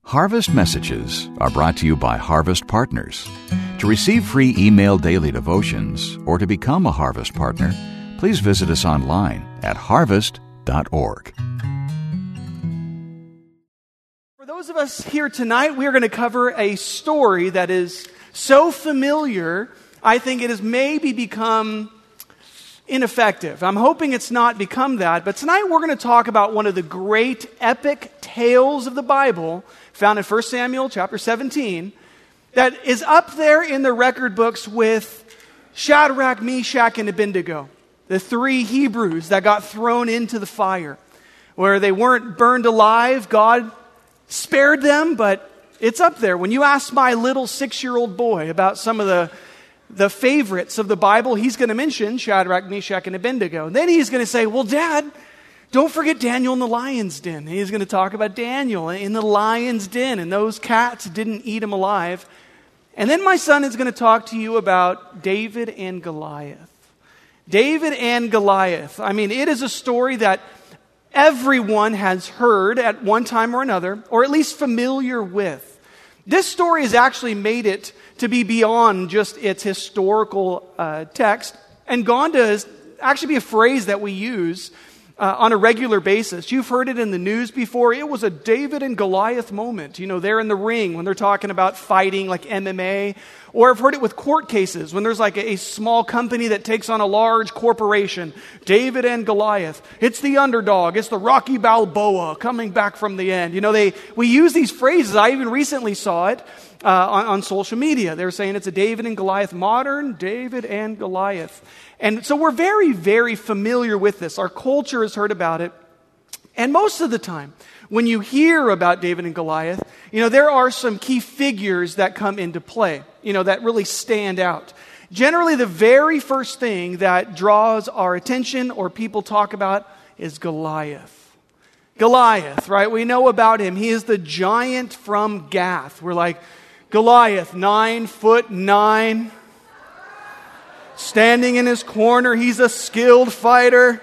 Harvest Messages are brought to you by Harvest Partners. To receive free email daily devotions or to become a Harvest Partner, please visit us online at harvest.org. For those of us here tonight, we are going to cover a story that is so familiar, I think it has maybe become ineffective. I'm hoping it's not become that, but tonight we're going to talk about one of the great epic tales of the Bible found in 1 Samuel chapter 17 that is up there in the record books with Shadrach, Meshach, and Abednego, the three Hebrews that got thrown into the fire, where they weren't burned alive. God spared them, but it's up there. When you ask my little 6-year-old boy about some of the favorites of the Bible, he's going to mention Shadrach, Meshach, and Abednego. And then he's going to say, well, Dad, don't forget Daniel in the lion's den. He's going to talk about Daniel in the lion's den, and those cats didn't eat him alive. And then my son is going to talk to you about David and Goliath. David and Goliath. I mean, it is a story that everyone has heard at one time or another, or at least familiar with. This story has actually made it to be beyond just its historical text and gone to actually be a phrase that we use on a regular basis. You've heard it in the news before. It was a David and Goliath moment. You know, they're in the ring when they're talking about fighting like MMA. Or I've heard it with court cases when there's like a small company that takes on a large corporation. David and Goliath. It's the underdog. It's the Rocky Balboa coming back from the end. You know, we use these phrases. I even recently saw it on social media. They were saying it's a David and Goliath, modern David and Goliath. And so we're very, very familiar with this. Our culture has heard about it. And most of the time, when you hear about David and Goliath, you know, there are some key figures that come into play, you know, that really stand out. Generally, the very first thing that draws our attention or people talk about is Goliath. Goliath, right? We know about him. He is the giant from Gath. We're like, Goliath, 9'9", standing in his corner. He's a skilled fighter.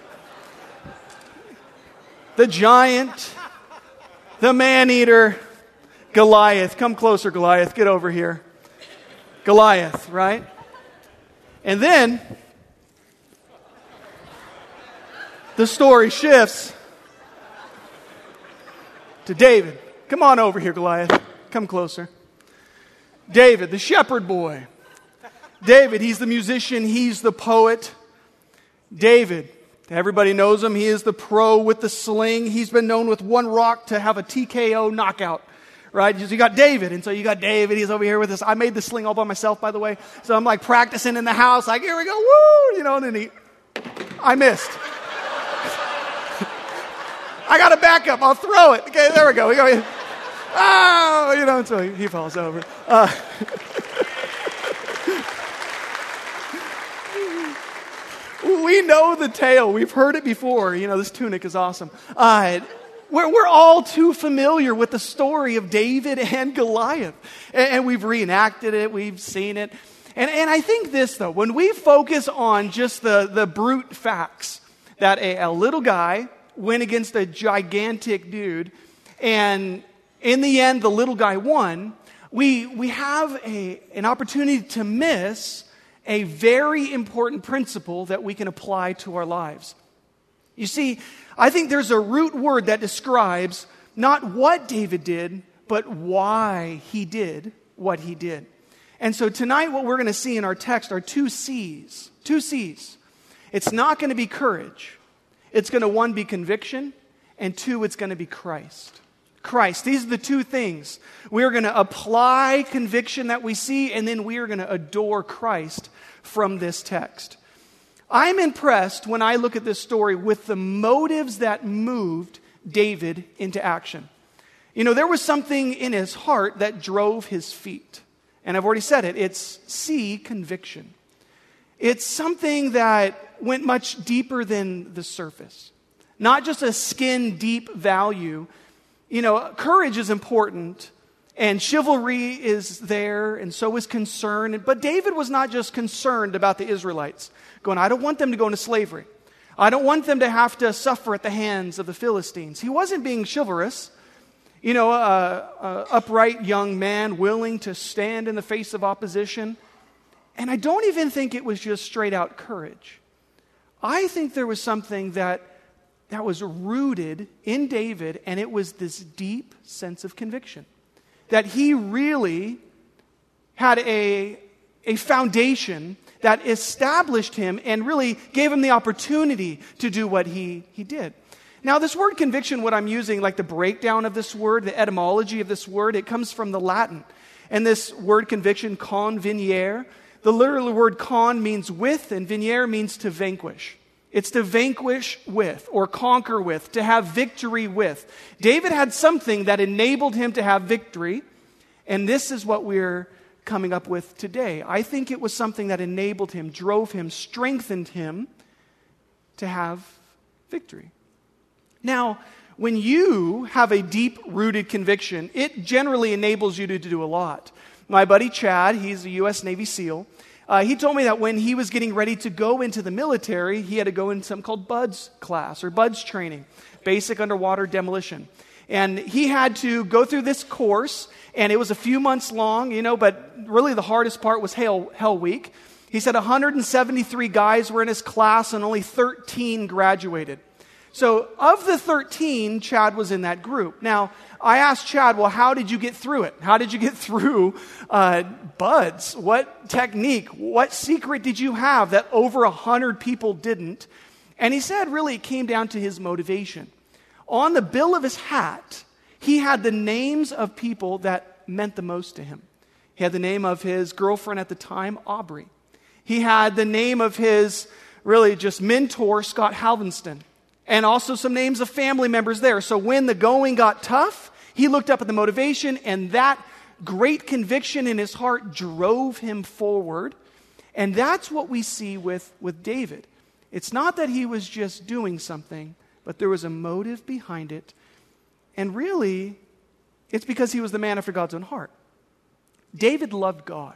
The giant, the man-eater, Goliath. Come closer, Goliath. Get over here. Goliath, right? And then the story shifts to David. Come on over here, Goliath. Come closer. David, the shepherd boy. David, he's the musician, he's the poet. David, everybody knows him. He is the pro with the sling. He's been known with one rock to have a TKO knockout, right? You got David, and so you got David. He's over here with this. I made the sling all by myself, by the way. So I'm like practicing in the house, like, here we go, woo! You know, and then I missed. I got a backup. I'll throw it. Okay, there we go. Oh, you know, and so he falls over. We know the tale. We've heard it before. You know, this tunic is awesome. We're all too familiar with the story of David and Goliath. And we've reenacted it. We've seen it. And I think this, though, when we focus on just the brute facts, that a little guy went against a gigantic dude, and in the end, the little guy won, we have an opportunity to miss a very important principle that we can apply to our lives. You see, I think there's a root word that describes not what David did, but why he did what he did. And so tonight what we're going to see in our text are two C's. Two C's. It's not going to be courage. It's going to, one, be conviction, and two, it's going to be Christ. Christ. These are the two things. We are going to apply conviction that we see, and then we are going to adore Christ from this text. I'm impressed when I look at this story with the motives that moved David into action. You know, there was something in his heart that drove his feet. And I've already said it. It's C, conviction. It's something that went much deeper than the surface. Not just a skin-deep value. You know, courage is important, and chivalry is there, and so is concern. But David was not just concerned about the Israelites, going, I don't want them to go into slavery. I don't want them to have to suffer at the hands of the Philistines. He wasn't being chivalrous. You know, a upright young man willing to stand in the face of opposition. And I don't even think it was just straight out courage. I think there was something that was rooted in David, and it was this deep sense of conviction. That he really had a foundation that established him and really gave him the opportunity to do what he did. Now, this word conviction, what I'm using, like the breakdown of this word, the etymology of this word, it comes from the Latin. And this word conviction, convenire, the literal word con means with, and venire means to vanquish. It's to vanquish with, or conquer with, to have victory with. David had something that enabled him to have victory, and this is what we're coming up with today. I think it was something that enabled him, drove him, strengthened him to have victory. Now, when you have a deep-rooted conviction, it generally enables you to do a lot. My buddy Chad, he's a U.S. Navy SEAL, he told me that when he was getting ready to go into the military, he had to go into something called BUDS class, or BUDS training, Basic Underwater Demolition. And he had to go through this course, and it was a few months long, but really the hardest part was Hell Week. He said 173 guys were in his class, and only 13 graduated. So of the 13, Chad was in that group. Now, I asked Chad, well, how did you get through it? How did you get through BUDS? What technique? What secret did you have that over 100 people didn't? And he said, really, it came down to his motivation. On the bill of his hat, he had the names of people that meant the most to him. He had the name of his girlfriend at the time, Aubrey. He had the name of his, really, just mentor, Scott Halvenston. And also some names of family members there. So when the going got tough, he looked up at the motivation, and that great conviction in his heart drove him forward. And that's what we see with David. It's not that he was just doing something, but there was a motive behind it. And really, it's because he was the man after God's own heart. David loved God.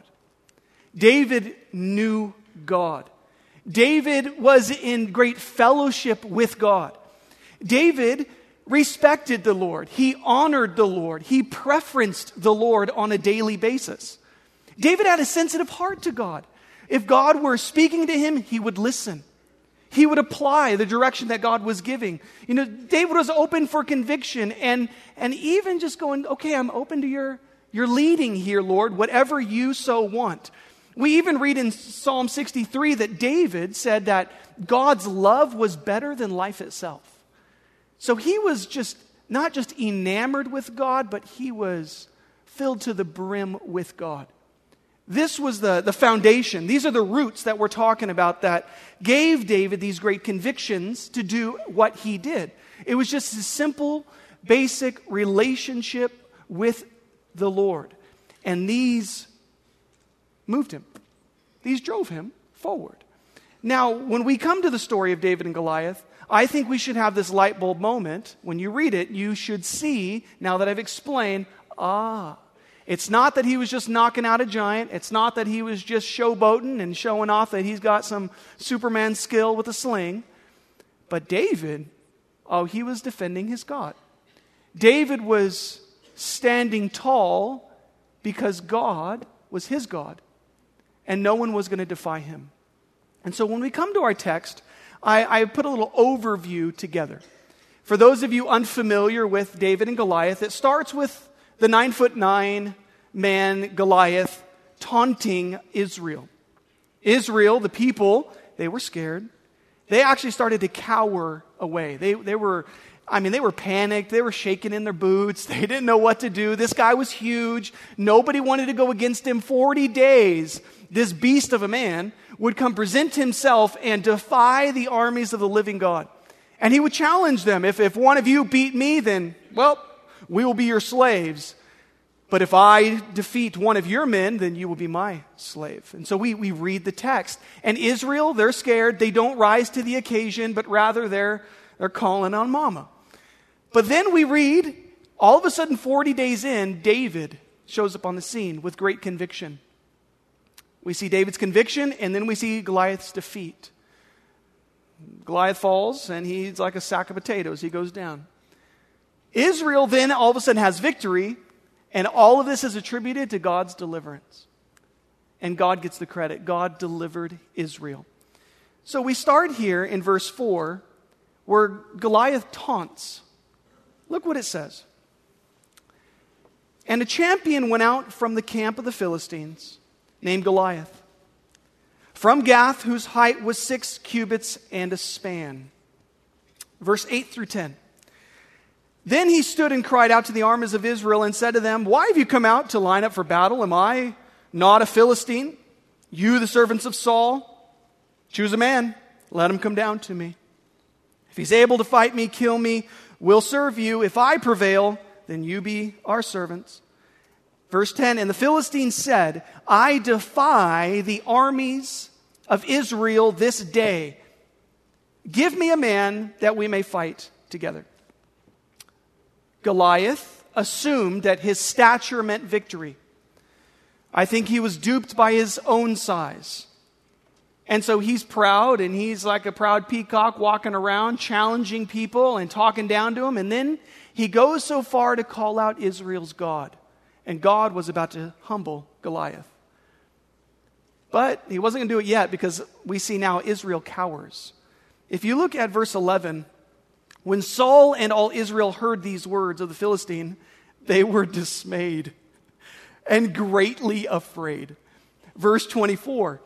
David knew God. David was in great fellowship with God. David respected the Lord. He honored the Lord. He preferenced the Lord on a daily basis. David had a sensitive heart to God. If God were speaking to him, he would listen. He would apply the direction that God was giving. David was open for conviction and even just going, okay, I'm open to your leading here, Lord, whatever you so want. We even read in Psalm 63 that David said that God's love was better than life itself. So he was just not just enamored with God, but he was filled to the brim with God. This was the foundation. These are the roots that we're talking about that gave David these great convictions to do what he did. It was just a simple, basic relationship with the Lord. And these moved him. These drove him forward. Now, when we come to the story of David and Goliath, I think we should have this light bulb moment. When you read it, you should see, now that I've explained, it's not that he was just knocking out a giant. It's not that he was just showboating and showing off that he's got some Superman skill with a sling. But David, he was defending his God. David was standing tall because God was his God. And no one was going to defy him. And so when we come to our text, I put a little overview together. For those of you unfamiliar with David and Goliath, it starts with the 9'9" man Goliath taunting Israel. Israel, the people, they were scared. They actually started to cower away. They were panicked. They were shaking in their boots. They didn't know what to do. This guy was huge. Nobody wanted to go against him. 40 days, this beast of a man would come present himself and defy the armies of the living God. And he would challenge them. If one of you beat me, then, we will be your slaves. But if I defeat one of your men, then you will be my slave. And so we read the text. And Israel, they're scared. They don't rise to the occasion, but rather they're calling on mama. But then we read, all of a sudden 40 days in, David shows up on the scene with great conviction. We see David's conviction, and then we see Goliath's defeat. Goliath falls, and he's like a sack of potatoes. He goes down. Israel then all of a sudden has victory, and all of this is attributed to God's deliverance. And God gets the credit. God delivered Israel. So we start here in verse 4, where Goliath taunts. Look what it says. And a champion went out from the camp of the Philistines, named Goliath, from Gath, whose height was 6 cubits and a span. Verse 8 through 10. Then he stood and cried out to the armies of Israel and said to them, why have you come out to line up for battle? Am I not a Philistine? You, the servants of Saul? Choose a man, let him come down to me. If he's able to fight me, kill me, we'll serve you. If I prevail, then you be our servants. Verse 10, and the Philistines said, I defy the armies of Israel this day. Give me a man that we may fight together. Goliath assumed that his stature meant victory. I think he was duped by his own size. And so he's proud, and he's like a proud peacock walking around, challenging people and talking down to them. And then he goes so far to call out Israel's God. And God was about to humble Goliath. But he wasn't going to do it yet, because we see now Israel cowers. If you look at verse 11, when Saul and all Israel heard these words of the Philistine, they were dismayed and greatly afraid. Verse 24.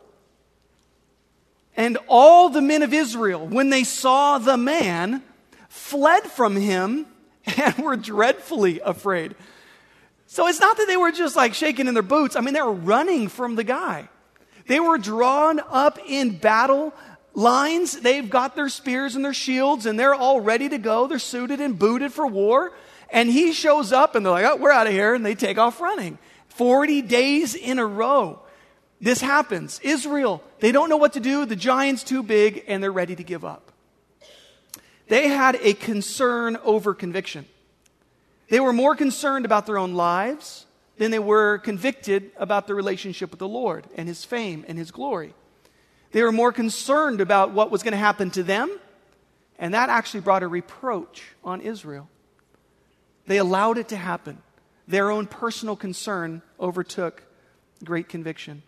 And all the men of Israel, when they saw the man, fled from him and were dreadfully afraid. So it's not that they were just like shaking in their boots. I mean, they were running from the guy. They were drawn up in battle lines. They've got their spears and their shields, and they're all ready to go. They're suited and booted for war. And he shows up, and they're like, oh, we're out of here. And they take off running. 40 days in a row. This happens. Israel, they don't know what to do. The giant's too big, and they're ready to give up. They had a concern over conviction. They were more concerned about their own lives than they were convicted about their relationship with the Lord and His fame and His glory. They were more concerned about what was going to happen to them, and that actually brought a reproach on Israel. They allowed it to happen. Their own personal concern overtook great conviction.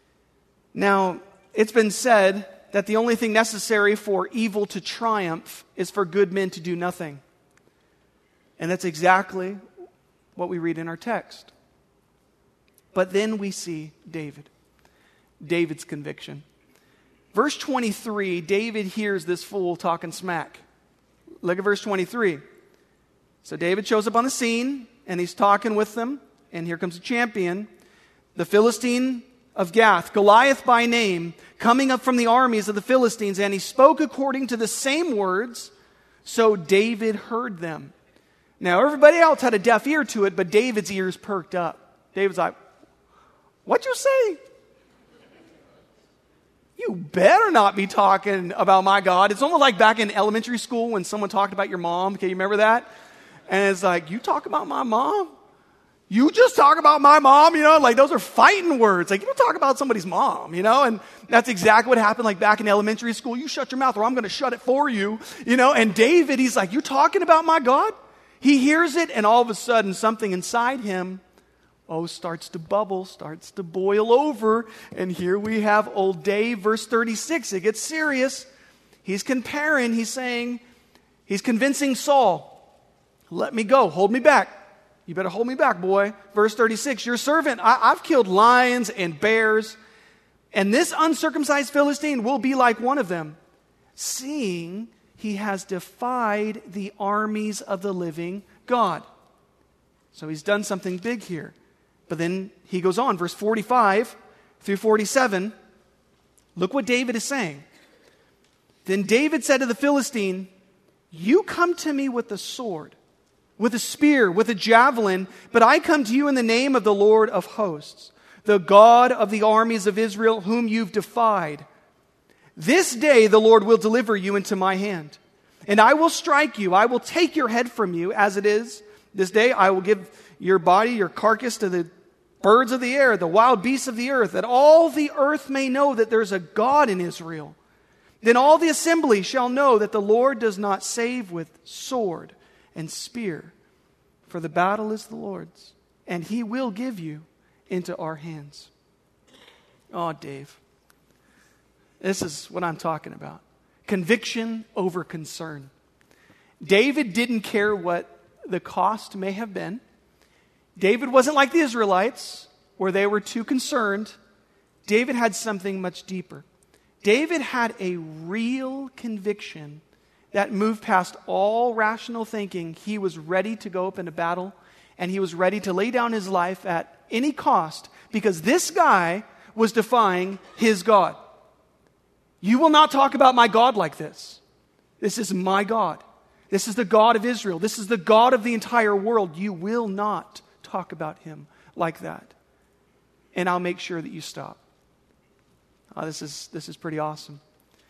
Now, it's been said that the only thing necessary for evil to triumph is for good men to do nothing. And that's exactly what we read in our text. But then we see David's conviction. Verse 23, David hears this fool talking smack. Look at verse 23. So David shows up on the scene, and he's talking with them, and here comes a champion, the Philistine of Gath, Goliath by name, coming up from the armies of the Philistines, and he spoke according to the same words, so David heard them. Now, everybody else had a deaf ear to it, but David's ears perked up. David's like, what'd you say? You better not be talking about my God. It's almost like back in elementary school when someone talked about your mom. Okay, you remember that? And it's like, you talk about my mom? You just talk about my mom, like those are fighting words. Like, you don't talk about somebody's mom, and that's exactly what happened like back in elementary school. You shut your mouth or I'm going to shut it for you, and David, he's like, you talking about my God? He hears it, and all of a sudden something inside him, starts to bubble, starts to boil over. And here we have old Dave, verse 36. It gets serious. He's comparing, he's saying, he's convincing Saul, let me go, hold me back. You better hold me back, boy. Verse 36, your servant, I've killed lions and bears, and this uncircumcised Philistine will be like one of them, seeing he has defied the armies of the living God. So he's done something big here. But then he goes on, verse 45 through 47. Look what David is saying. Then David said to the Philistine, you come to me with a sword, with a spear, with a javelin, but I come to you in the name of the Lord of hosts, the God of the armies of Israel, whom you've defied. This day the Lord will deliver you into my hand, and I will strike you. I will take your head from you as it is. This day I will give your body, your carcass, to the birds of the air, the wild beasts of the earth, that all the earth may know that there's a God in Israel. Then all the assembly shall know that the Lord does not save with sword and spear, for the battle is the Lord's, and he will give you into our hands. Oh, Dave, this is what I'm talking about. Conviction over concern. David didn't care what the cost may have been. David wasn't like the Israelites, where they were too concerned. David had something much deeper. David had a real conviction that moved past all rational thinking. He was ready to go up into battle, and he was ready to lay down his life at any cost, because this guy was defying his God. You will not talk about my God like this. This is my God. This is the God of Israel. This is the God of the entire world. You will not talk about him like that. And I'll make sure that you stop. This is pretty awesome.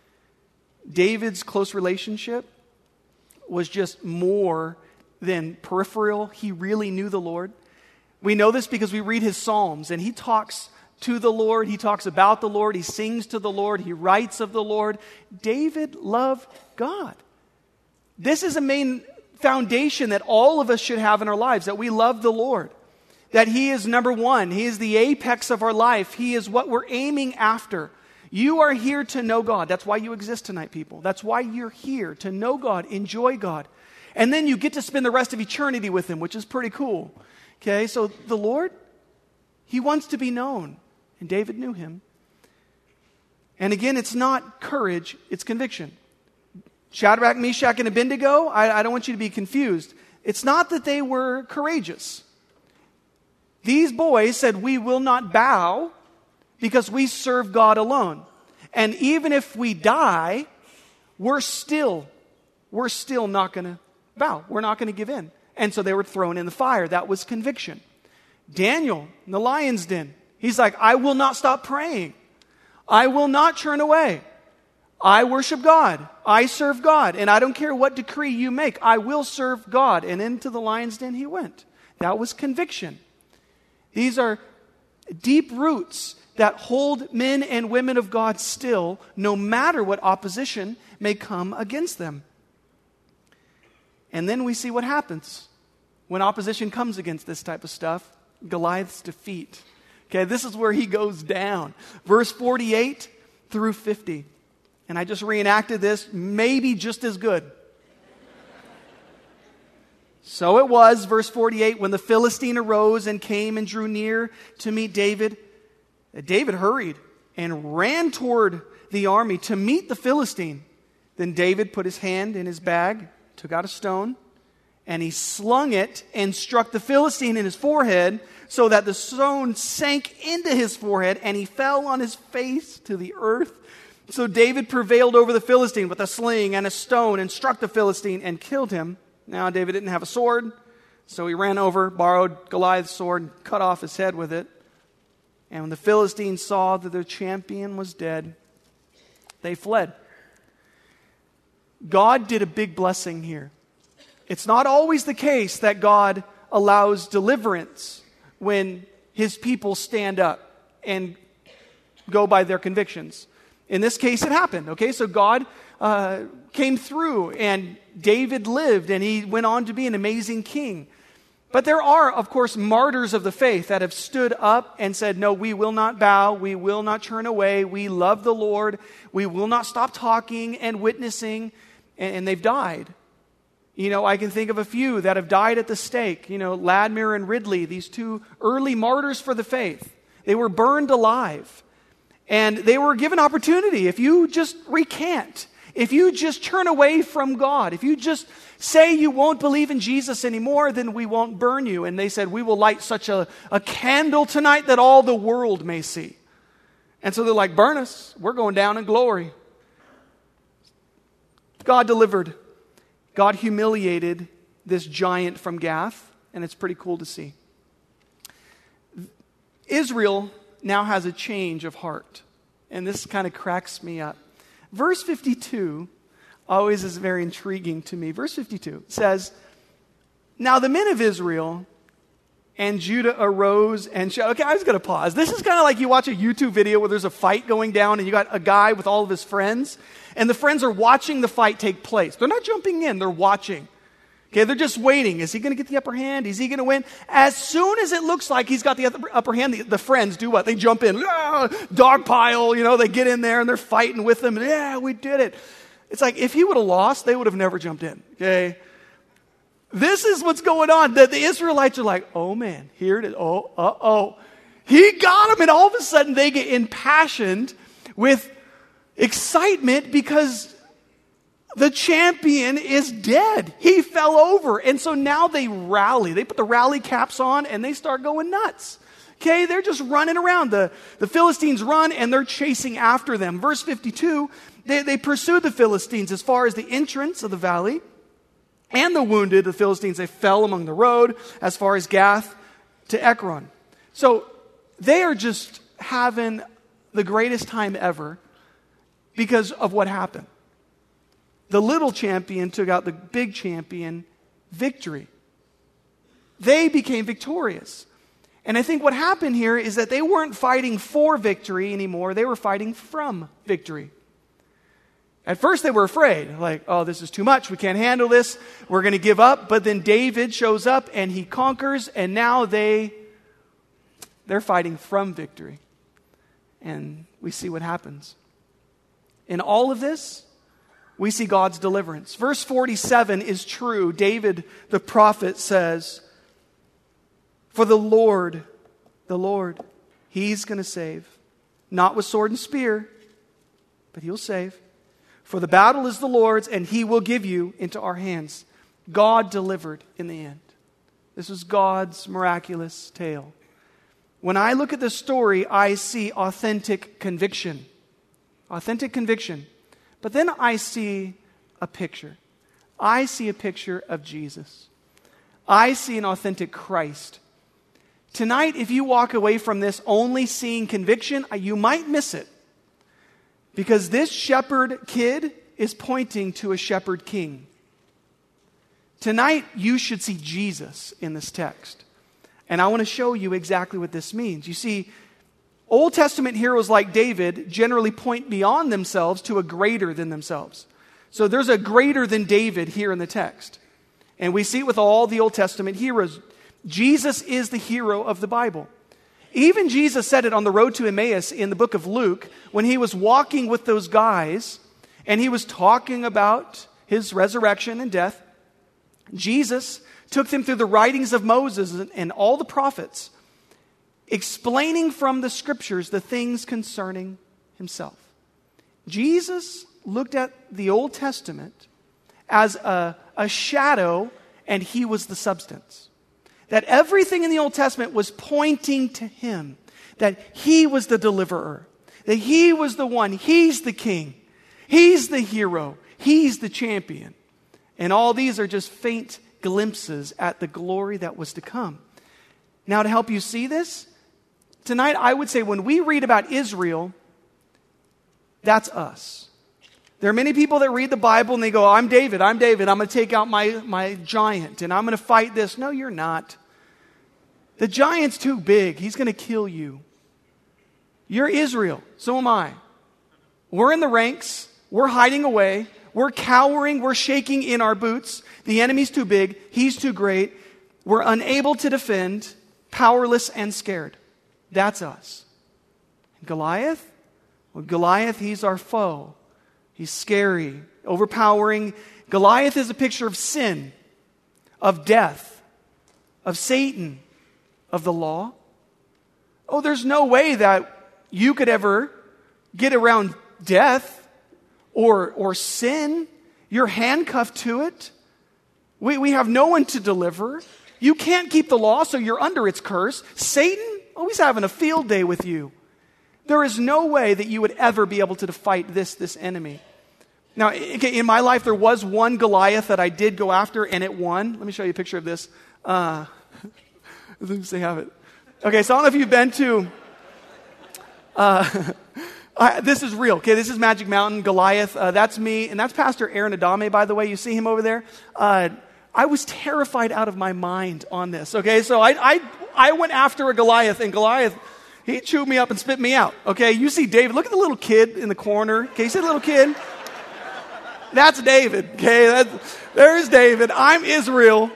David's close relationship was just more than peripheral. He really knew the Lord. We know this because we read his Psalms, and he talks to the Lord. He talks about the Lord. He sings to the Lord. He writes of the Lord. David loved God. This is a main foundation that all of us should have in our lives, that we love the Lord, that he is number one. He is the apex of our life. He is what we're aiming after. You are here to know God. That's why you exist tonight, people. That's why you're here, to know God, enjoy God. And then you get to spend the rest of eternity with him, which is pretty cool. Okay, so the Lord, he wants to be known. And David knew him. And again, it's not courage, it's conviction. Shadrach, Meshach, and Abednego, I don't want you to be confused. It's not that they were courageous. These boys said, we will not bow because we serve God alone. And even if we die, we're still not going to bow. We're not going to give in. And so they were thrown in the fire. That was conviction. Daniel in the lion's den, he's like, I will not stop praying. I will not turn away. I worship God. I serve God. And I don't care what decree you make. I will serve God. And into the lion's den he went. That was conviction. These are deep roots that hold men and women of God still, no matter what opposition may come against them. And then we see what happens when opposition comes against this type of stuff. Goliath's defeat. Okay, this is where he goes down. Verse 48 through 50. And I just reenacted this, maybe just as good. So it was, verse 48, when the Philistine arose and came and drew near to meet David, David hurried and ran toward the army to meet the Philistine. Then David put his hand in his bag, took out a stone, and he slung it and struck the Philistine in his forehead, so that the stone sank into his forehead, and he fell on his face to the earth. So David prevailed over the Philistine with a sling and a stone, and struck the Philistine and killed him. Now David didn't have a sword, so he ran over, borrowed Goliath's sword, and cut off his head with it. And when the Philistines saw that their champion was dead, they fled. God did a big blessing here. It's not always the case that God allows deliverance when his people stand up and go by their convictions. In this case, it happened. Okay, so God came through, and David lived, and he went on to be an amazing king. But there are, of course, martyrs of the faith that have stood up and said, no, we will not bow, we will not turn away, we love the Lord, we will not stop talking and witnessing, and they've died. You know, I can think of a few that have died at the stake. You know, Ladmer and Ridley, these two early martyrs for the faith. They were burned alive. And they were given opportunity. If you just recant, if you just turn away from God, if you just say you won't believe in Jesus anymore, then we won't burn you. And they said, we will light such a candle tonight that all the world may see. And so they're like, burn us. We're going down in glory. God delivered. God humiliated this giant from Gath, and it's pretty cool to see. Israel now has a change of heart, and this kind of cracks me up. Verse 52 always is very intriguing to me. Verse 52 says, now the men of Israel and Judah arose and shouted. Okay, I was going to pause. This is kind of like you watch a YouTube video where there's a fight going down and you got a guy with all of his friends, and the friends are watching the fight take place. They're not jumping in, they're watching. Okay, they're just waiting. Is he going to get the upper hand? Is he going to win? As soon as it looks like he's got the upper hand, the friends do what? They jump in. Dog pile, they get in there and they're fighting with him. Yeah, we did it. It's like if he would have lost, they would have never jumped in. Okay? This is what's going on. The Israelites are like, oh man, here it is. Oh. He got him. And all of a sudden they get impassioned with excitement because the champion is dead. He fell over. And so now they rally. They put the rally caps on and they start going nuts. Okay, they're just running around. The Philistines run and they're chasing after them. Verse 52, they pursued the Philistines as far as the entrance of the valley. And the wounded, the Philistines, they fell among the road as far as Gath to Ekron. So they are just having the greatest time ever because of what happened. The little champion took out the big champion, victory. They became victorious. And I think what happened here is that they weren't fighting for victory anymore. They were fighting from victory. At first they were afraid, like, oh, this is too much. We can't handle this. We're going to give up. But then David shows up and he conquers. And now they're fighting from victory. And we see what happens. In all of this, we see God's deliverance. Verse 47 is true. David, the prophet, says, for the Lord, He's going to save. Not with sword and spear, but He'll save. For the battle is the Lord's, and He will give you into our hands. God delivered in the end. This was God's miraculous tale. When I look at this story, I see authentic conviction. Authentic conviction. But then I see a picture. I see a picture of Jesus. I see an authentic Christ. Tonight, if you walk away from this only seeing conviction, you might miss it. Because this shepherd kid is pointing to a shepherd king. Tonight, you should see Jesus in this text. And I want to show you exactly what this means. You see, Old Testament heroes like David generally point beyond themselves to a greater than themselves. So there's a greater than David here in the text. And we see it with all the Old Testament heroes. Jesus is the hero of the Bible. Even Jesus said it on the road to Emmaus in the book of Luke when he was walking with those guys and he was talking about his resurrection and death. Jesus took them through the writings of Moses and all the prophets, explaining from the scriptures the things concerning himself. Jesus looked at the Old Testament as a shadow, and he was the substance. That everything in the Old Testament was pointing to him, that he was the deliverer, that he was the one, he's the king, he's the hero, he's the champion. And all these are just faint glimpses at the glory that was to come. Now, to help you see this, tonight I would say when we read about Israel, that's us. There are many people that read the Bible and they go, I'm David, I'm going to take out my giant and I'm going to fight this. No, you're not. The giant's too big. He's going to kill you. You're Israel. So am I. We're in the ranks. We're hiding away. We're cowering. We're shaking in our boots. The enemy's too big. He's too great. We're unable to defend, powerless and scared. That's us. Goliath? Well, Goliath, he's our foe. He's scary, overpowering. Goliath is a picture of sin, of death, of Satan, of the law. Oh, there's no way that you could ever get around death or sin. You're handcuffed to it. We have no one to deliver. You can't keep the law, so you're under its curse. Satan, he's having a field day with you. There is no way that you would ever be able to fight this enemy. Now, in my life, there was one Goliath that I did go after, and it won. Let me show you a picture of this. Let me see, have it. Okay, so I don't know if you've been to... this is real, okay? This is Magic Mountain, Goliath. That's me, and that's Pastor Aaron Adame, by the way. You see him over there? I was terrified out of my mind on this, okay? So I went after a Goliath, and Goliath, he chewed me up and spit me out, okay? You see David. Look at the little kid in the corner. Okay, you see the little kid? That's David, okay? There's David. I'm Israel.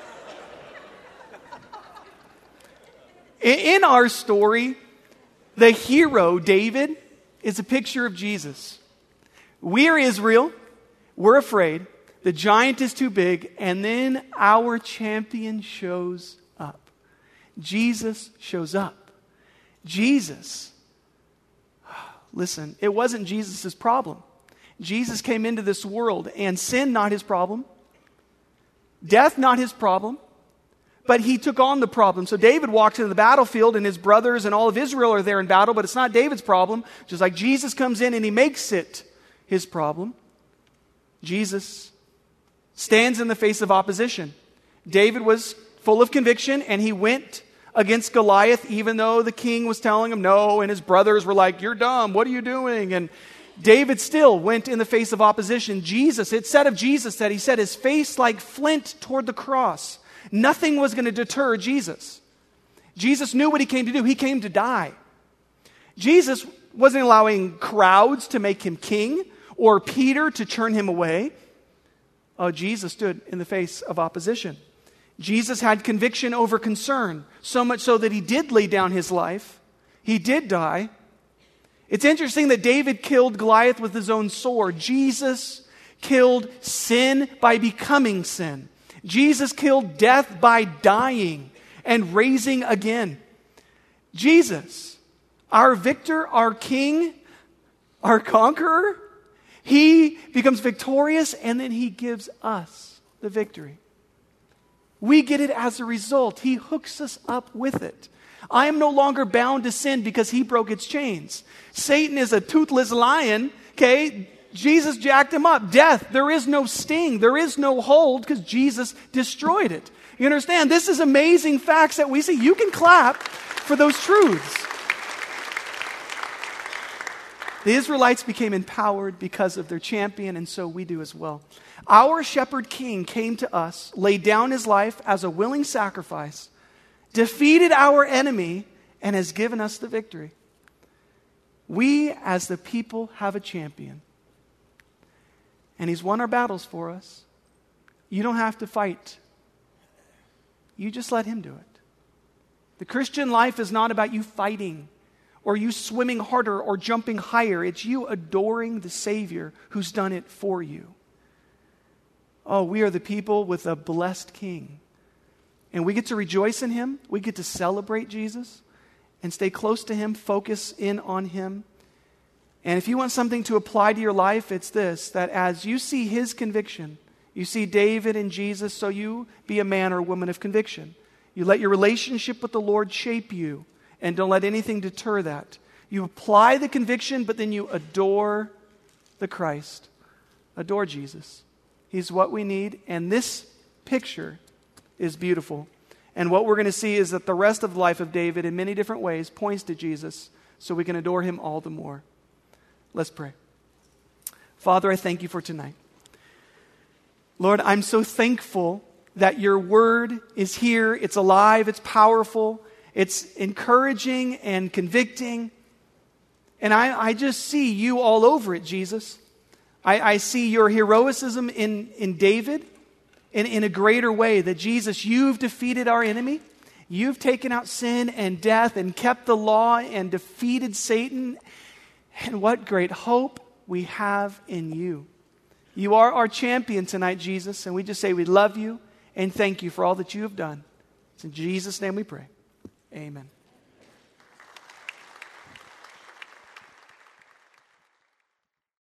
In our story, the hero, David, is a picture of Jesus. We are Israel. We're afraid. The giant is too big. And then our champion shows up. Jesus shows up. Jesus. Listen, it wasn't Jesus' problem. Jesus came into this world, and sin not his problem. Death not his problem. But he took on the problem. So David walks into the battlefield, and his brothers and all of Israel are there in battle, but it's not David's problem. Just like Jesus comes in and he makes it his problem. Jesus stands in the face of opposition. David was full of conviction, and he went against Goliath, even though the king was telling him no, and his brothers were like, "You're dumb, what are you doing?" And David still went in the face of opposition. Jesus, it said of Jesus that he set his face like flint toward the cross. Nothing was going to deter Jesus. Jesus knew what he came to do. He came to die. Jesus wasn't allowing crowds to make him king or Peter to turn him away. Oh, Jesus stood in the face of opposition. Jesus had conviction over concern, so much so that he did lay down his life. He did die. It's interesting that David killed Goliath with his own sword. Jesus killed sin by becoming sin. Jesus killed death by dying and raising again. Jesus, our victor, our king, our conqueror, he becomes victorious, and then he gives us the victory. We get it as a result. He hooks us up with it. I am no longer bound to sin because he broke its chains. Satan is a toothless lion, okay? Jesus jacked him up. Death, there is no sting. There is no hold because Jesus destroyed it. You understand? This is amazing facts that we see. You can clap for those truths. The Israelites became empowered because of their champion, and so we do as well. Our shepherd king came to us, laid down his life as a willing sacrifice, defeated our enemy, and has given us the victory. We, as the people, have a champion. And he's won our battles for us. You don't have to fight. You just let him do it. The Christian life is not about you fighting or you swimming harder or jumping higher. It's you adoring the Savior who's done it for you. Oh, we are the people with a blessed King. And we get to rejoice in him. We get to celebrate Jesus and stay close to him, focus in on him. And if you want something to apply to your life, it's this, that as you see his conviction, you see David and Jesus, so you be a man or a woman of conviction. You let your relationship with the Lord shape you, and don't let anything deter that. You apply the conviction, but then you adore the Christ. Adore Jesus. He's what we need, and this picture is beautiful. And what we're going to see is that the rest of the life of David, in many different ways, points to Jesus, so we can adore him all the more. Let's pray. Father, I thank you for tonight. Lord, I'm so thankful that your word is here. It's alive. It's powerful. It's encouraging and convicting. And I just see you all over it, Jesus. I see your heroism in David in a greater way, that Jesus, you've defeated our enemy. You've taken out sin and death and kept the law and defeated Satan. And what great hope we have in you. You are our champion tonight, Jesus, and we just say we love you and thank you for all that you have done. It's in Jesus' name we pray. Amen.